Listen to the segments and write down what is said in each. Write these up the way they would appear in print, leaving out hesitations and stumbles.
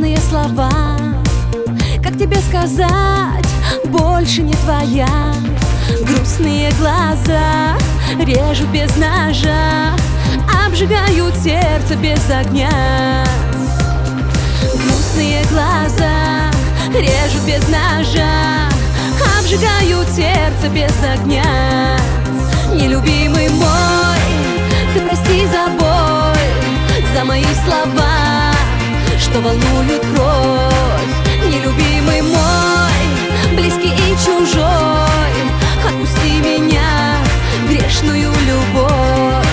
грустные слова. Как тебе сказать, больше не твоя. Грустные глаза режут без ножа, обжигают сердце без огня. Грустные глаза режут без ножа, обжигают сердце без огня. Нелюбимый мой, ты прости за боль, за мои слова, что волнуют кровь. Нелюбимый мой, близкий и чужой, отпусти меня, грешную любовь.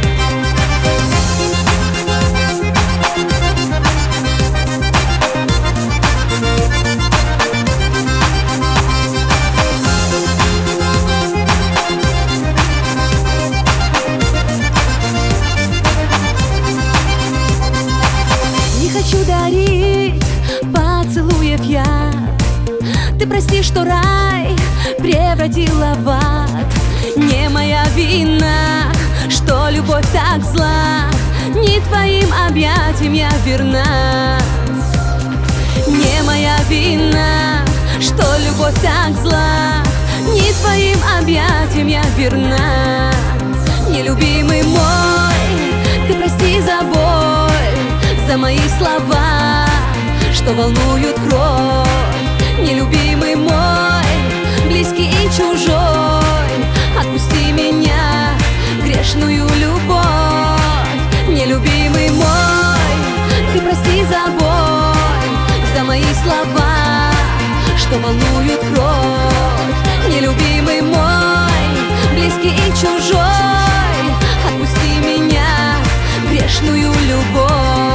Хочу дарить поцелуев я. Ты прости, что рай превратила в ад. Не моя вина, что любовь так зла. Не твоим объятиям я верна. Не моя вина, что любовь так зла. Не твоим объятиям я верна. Нелюбимый мой, ты прости за боль, за мои слова, что волнуют кровь. Нелюбимый мой, близкий и чужой, отпусти меня, грешную любовь. Нелюбимый мой, ты прости за боль, за мои слова, что волнуют кровь. Нелюбимый мой, близкий и чужой, отпусти меня, грешную любовь.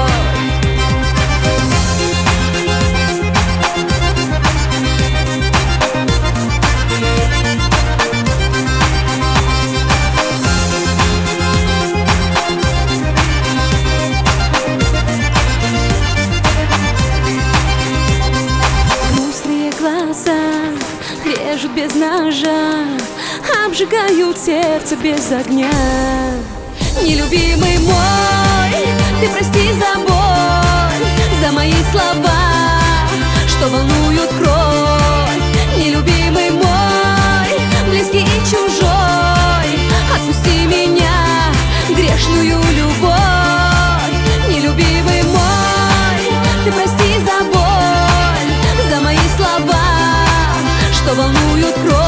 Режут без ножа, обжигают сердце без огня. Нелюбимый мой, ты прости за боль, за мои слова, что волнуют кровь. Нелюбимый мой, близкий и чужой, отпусти меня, грешную любовь. Нелюбимый мой, ты прости за боль, за мои слова, что волнуют кровь.